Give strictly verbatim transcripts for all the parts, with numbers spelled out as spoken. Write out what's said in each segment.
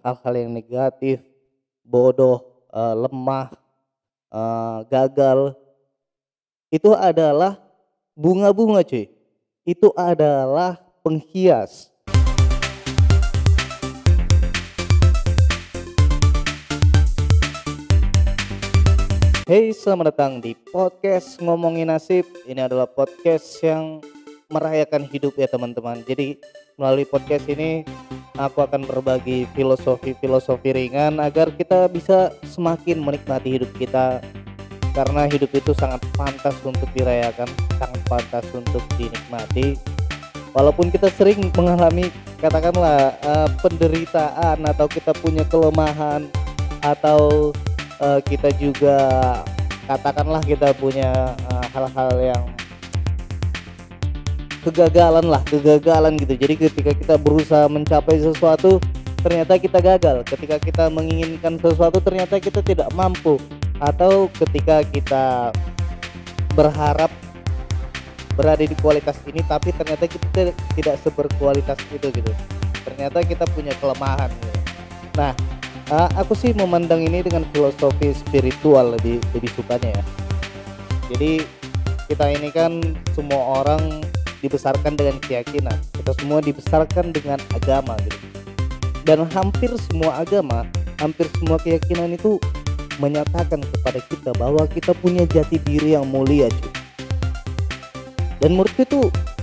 hal-hal yang negatif, bodoh, eee, lemah, eee, gagal, itu adalah bunga-bunga cuy. Itu adalah penghias. Hey, selamat datang di podcast Ngomongin Nasib. Ini adalah podcast yang merayakan hidup ya teman-teman. Jadi melalui podcast ini aku akan berbagi filosofi-filosofi ringan agar kita bisa semakin menikmati hidup kita. Karena hidup itu sangat pantas untuk dirayakan, sangat pantas untuk dinikmati. Walaupun kita sering mengalami katakanlah uh, penderitaan atau kita punya kelemahan atau uh, kita juga katakanlah kita punya uh, hal-hal yang kegagalan lah, kegagalan gitu. Jadi ketika kita berusaha mencapai sesuatu ternyata kita gagal, ketika kita menginginkan sesuatu ternyata kita tidak mampu, atau ketika kita berharap berada di kualitas ini tapi ternyata kita tidak seberkualitas itu gitu. Ternyata kita punya kelemahan gitu. Nah, uh, aku sih memandang ini dengan filosofi spiritual lebih lebih sukanya ya. Jadi kita ini kan semua orang dibesarkan dengan keyakinan. Kita semua dibesarkan dengan agama gitu. Dan hampir semua agama, hampir semua keyakinan itu menyatakan kepada kita bahwa kita punya jati diri yang mulia cuy. Dan menurutku itu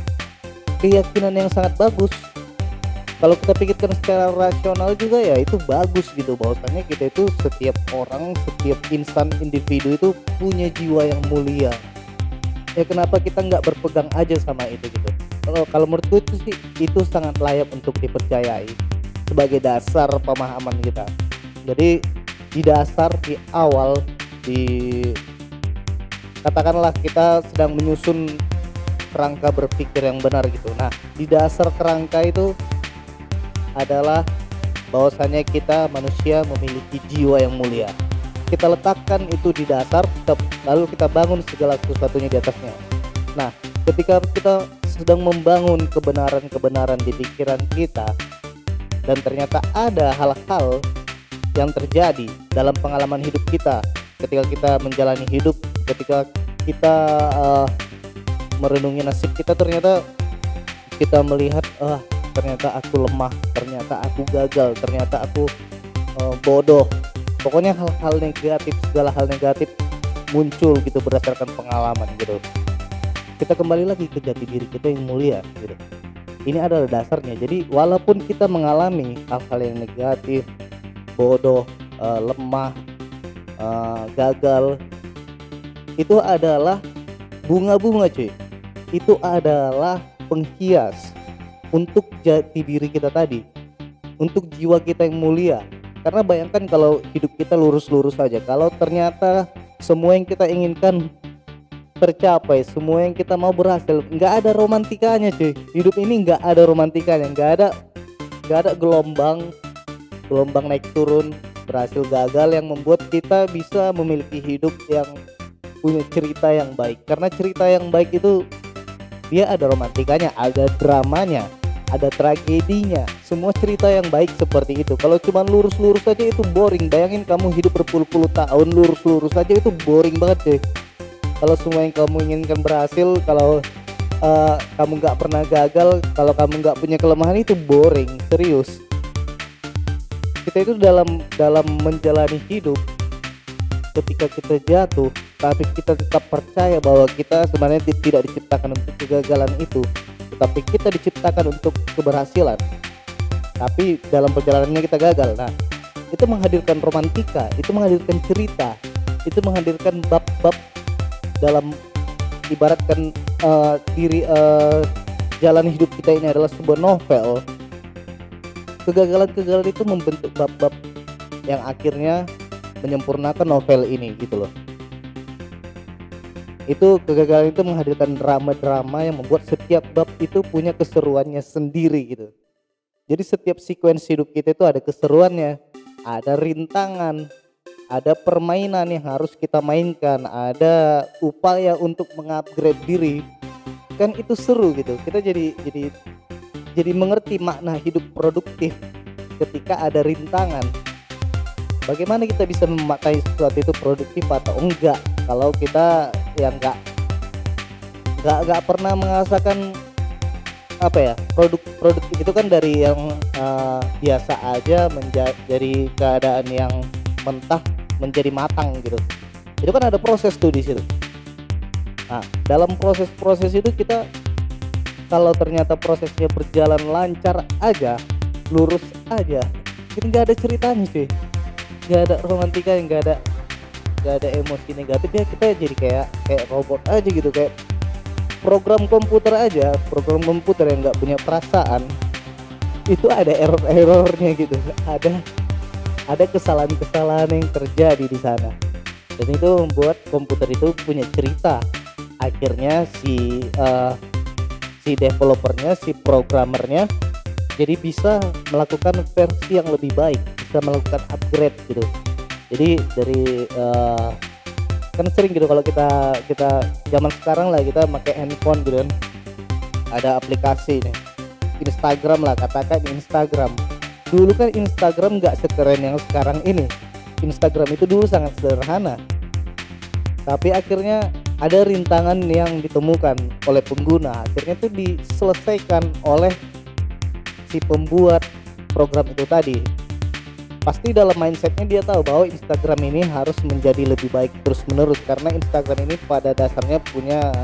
keyakinan yang sangat bagus. Kalau kita pikirkan secara rasional juga ya itu bagus gitu, bahwasanya kita itu setiap orang, setiap insan individu itu punya jiwa yang mulia. Ya kenapa kita nggak berpegang aja sama itu gitu. Kalau kalau menurutku itu sih itu sangat layak untuk dipercayai sebagai dasar pemahaman kita. Jadi di dasar di awal di katakanlah kita sedang menyusun kerangka berpikir yang benar gitu. Nah, di dasar kerangka itu adalah bahwasanya kita manusia memiliki jiwa yang mulia. Kita letakkan itu di dasar, lalu kita bangun segala sesuatunya di atasnya. Nah, ketika kita sedang membangun kebenaran-kebenaran di pikiran kita dan ternyata ada hal-hal yang terjadi dalam pengalaman hidup kita ketika kita menjalani hidup, ketika kita uh, merenungi nasib kita, ternyata kita melihat ah ternyata aku lemah, ternyata aku gagal, ternyata aku uh, bodoh. Pokoknya hal-hal negatif, segala hal negatif muncul gitu berdasarkan pengalaman gitu. Kita kembali lagi ke jati diri kita yang mulia gitu. Ini adalah dasarnya. Jadi walaupun kita mengalami hal-hal yang negatif, bodoh, uh, lemah, uh, gagal, itu adalah bunga-bunga cuy. Itu adalah penghias untuk jati diri kita tadi, untuk jiwa kita yang mulia. Karena bayangkan kalau hidup kita lurus-lurus saja, kalau ternyata semua yang kita inginkan tercapai, semua yang kita mau berhasil, nggak ada romantikanya cuy. Hidup ini nggak ada romantikanya, nggak ada nggak ada gelombang gelombang naik turun, berhasil gagal yang membuat kita bisa memiliki hidup yang punya cerita yang baik. Karena cerita yang baik itu dia ada romantikanya, ada dramanya, ada tragedinya. Semua cerita yang baik seperti itu. Kalau cuma lurus-lurus saja itu boring. Bayangin kamu hidup berpuluh-puluh tahun lurus-lurus saja itu boring banget deh. Kalau semua yang kamu inginkan berhasil, kalau uh, kamu nggak pernah gagal, kalau kamu nggak punya kelemahan, itu boring, serius. Kita itu dalam dalam menjalani hidup, ketika kita jatuh tapi kita tetap percaya bahwa kita sebenarnya tidak diciptakan untuk kegagalan itu, tetapi kita diciptakan untuk keberhasilan. Tapi dalam perjalanannya kita gagal. Nah, itu menghadirkan romantika, itu menghadirkan cerita, itu menghadirkan bab-bab dalam ibaratkan uh, diri uh, jalan hidup kita ini adalah sebuah novel. Kegagalan-kegagalan itu membentuk bab-bab yang akhirnya menyempurnakan novel ini gitu loh. Itu kegagalan itu menghadirkan drama-drama yang membuat setiap bab itu punya keseruannya sendiri gitu. Jadi setiap sequence hidup kita itu ada keseruannya, ada rintangan, ada permainan yang harus kita mainkan, ada upaya untuk mengupgrade diri. Kan itu seru gitu. Kita jadi jadi jadi mengerti makna hidup produktif ketika ada rintangan. Bagaimana kita bisa memakai sesuatu itu produktif atau enggak kalau kita yang enggak enggak enggak pernah merasakan apa ya, produk produktif itu kan dari yang uh, biasa aja menjadi keadaan yang mentah menjadi matang gitu. Itu kan ada proses tuh di situ. Nah, dalam proses-proses itu kita kalau ternyata prosesnya berjalan lancar aja, lurus aja, itu nggak ada ceritanya sih, nggak ada romantika, nggak ada nggak ada emosi negatif ya, kita jadi kayak kayak robot aja gitu, kayak program komputer aja, program komputer yang nggak punya perasaan itu ada error-errornya gitu, ada ada kesalahan-kesalahan yang terjadi di sana, dan itu membuat komputer itu punya cerita. Akhirnya si uh, si developernya, si programmernya jadi bisa melakukan versi yang lebih baik, bisa melakukan upgrade gitu. Jadi dari uh, kan sering gitu kalau kita kita zaman sekarang lah, kita pakai handphone gitu kan, ada aplikasi nih, Instagram lah, katakan Instagram. Dulu kan Instagram nggak sekeren yang sekarang ini. Instagram itu dulu sangat sederhana, tapi akhirnya ada rintangan yang ditemukan oleh pengguna, akhirnya itu diselesaikan oleh si pembuat program itu tadi. Pasti dalam mindsetnya dia tahu bahwa Instagram ini harus menjadi lebih baik terus menerus, karena Instagram ini pada dasarnya punya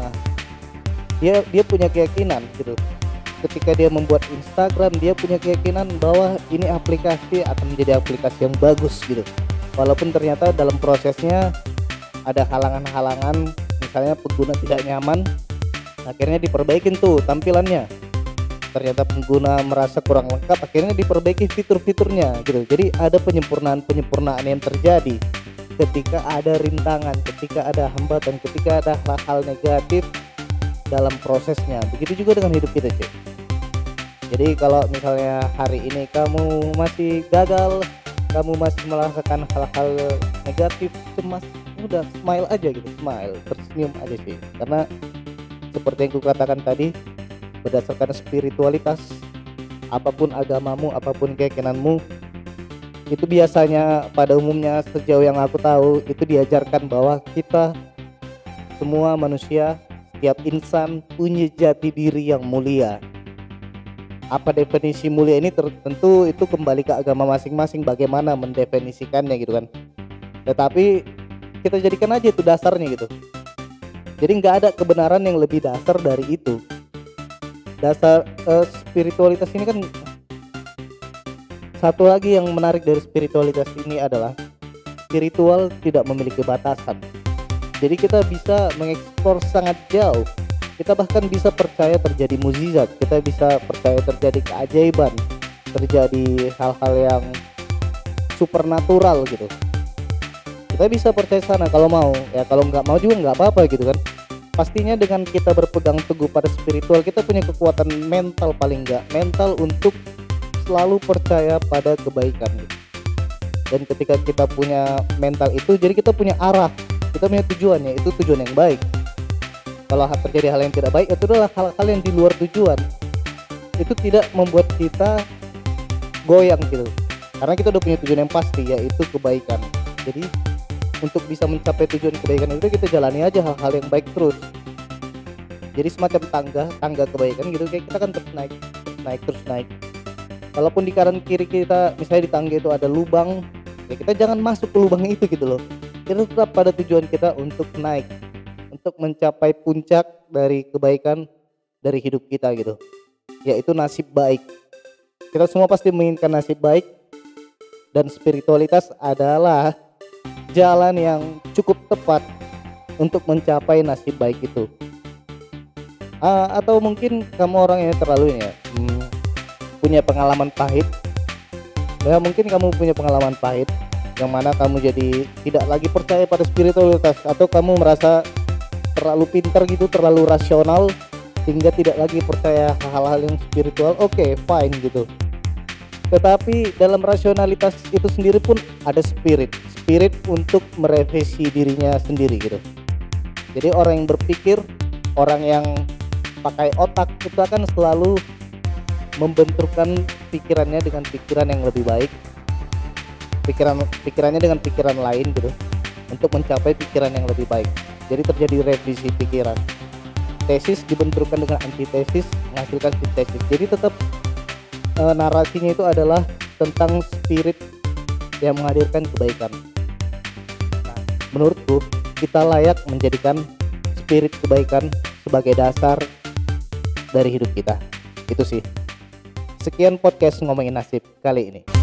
dia dia punya keyakinan gitu. Ketika dia membuat Instagram, dia punya keyakinan bahwa ini aplikasi akan menjadi aplikasi yang bagus gitu. Walaupun ternyata dalam prosesnya ada halangan-halangan, misalnya pengguna tidak nyaman, akhirnya diperbaikin tuh tampilannya. Ternyata pengguna merasa kurang lengkap, akhirnya diperbaiki fitur-fiturnya gitu. Jadi ada penyempurnaan-penyempurnaan yang terjadi ketika ada rintangan, ketika ada hambatan, ketika ada hal-hal negatif dalam prosesnya. Begitu juga dengan hidup kita, cuy. Jadi kalau misalnya hari ini kamu masih gagal, kamu masih merasakan hal-hal negatif, cemas, udah smile aja gitu, smile, tersenyum aja sih. Karena seperti yang kukatakan tadi, berdasarkan spiritualitas, apapun agamamu, apapun keyakinanmu, itu biasanya pada umumnya sejauh yang aku tahu itu diajarkan bahwa kita semua manusia, setiap insan punya jati diri yang mulia. Apa definisi mulia ini tentu itu kembali ke agama masing-masing, bagaimana mendefinisikannya gitu kan. Tetapi kita jadikan aja itu dasarnya gitu. Jadi nggak ada kebenaran yang lebih dasar dari itu. Dasar uh, spiritualitas ini kan, satu lagi yang menarik dari spiritualitas ini adalah spiritual tidak memiliki batasan. Jadi kita bisa mengekspor sangat jauh. Kita bahkan bisa percaya terjadi mukjizat, kita bisa percaya terjadi keajaiban, terjadi hal-hal yang supernatural gitu. Kita bisa percaya sana kalau mau, ya kalau nggak mau juga nggak apa-apa gitu kan. Pastinya dengan kita berpegang teguh pada spiritual, kita punya kekuatan mental, paling nggak mental untuk selalu percaya pada kebaikan gitu. Dan ketika kita punya mental itu, jadi kita punya arah, kita punya tujuannya, itu tujuan yang baik. Kalau terjadi hal yang tidak baik, itu adalah hal-hal yang di luar tujuan. Itu tidak membuat kita goyang gitu, karena kita udah punya tujuan yang pasti, yaitu kebaikan. Jadi untuk bisa mencapai tujuan kebaikan itu, kita jalani aja hal-hal yang baik terus. Jadi semacam tangga, tangga kebaikan gitu, kayak kita kan terus naik, terus naik, terus naik. Walaupun di kanan kiri kita, misalnya di tangga itu ada lubang, ya kita jangan masuk ke lubang itu gitu loh. Kita tetap pada tujuan kita untuk naik, untuk mencapai puncak dari kebaikan dari hidup kita gitu, yaitu nasib baik. Kita semua pasti menginginkan nasib baik, dan spiritualitas adalah jalan yang cukup tepat untuk mencapai nasib baik itu. Uh, atau mungkin kamu orang yang terlalu ini ya, hmm, punya pengalaman pahit. Ya mungkin kamu punya pengalaman pahit yang mana kamu jadi tidak lagi percaya pada spiritualitas, atau kamu merasa terlalu pintar gitu, terlalu rasional sehingga tidak lagi percaya hal-hal yang spiritual. Oke, okay, fine gitu. Tetapi dalam rasionalitas itu sendiri pun ada spirit, spirit untuk merevisi dirinya sendiri gitu. Jadi orang yang berpikir, orang yang pakai otak itu akan selalu membenturkan pikirannya dengan pikiran yang lebih baik, pikiran pikirannya dengan pikiran lain gitu, untuk mencapai pikiran yang lebih baik. Jadi terjadi revisi pikiran. Tesis dibenturkan dengan antitesis menghasilkan sintesis. Jadi tetap e, narasinya itu adalah tentang spirit yang menghadirkan kebaikan. Nah, menurutku kita layak menjadikan spirit kebaikan sebagai dasar dari hidup kita. Itu sih. Sekian podcast Ngomongin Nasib kali ini.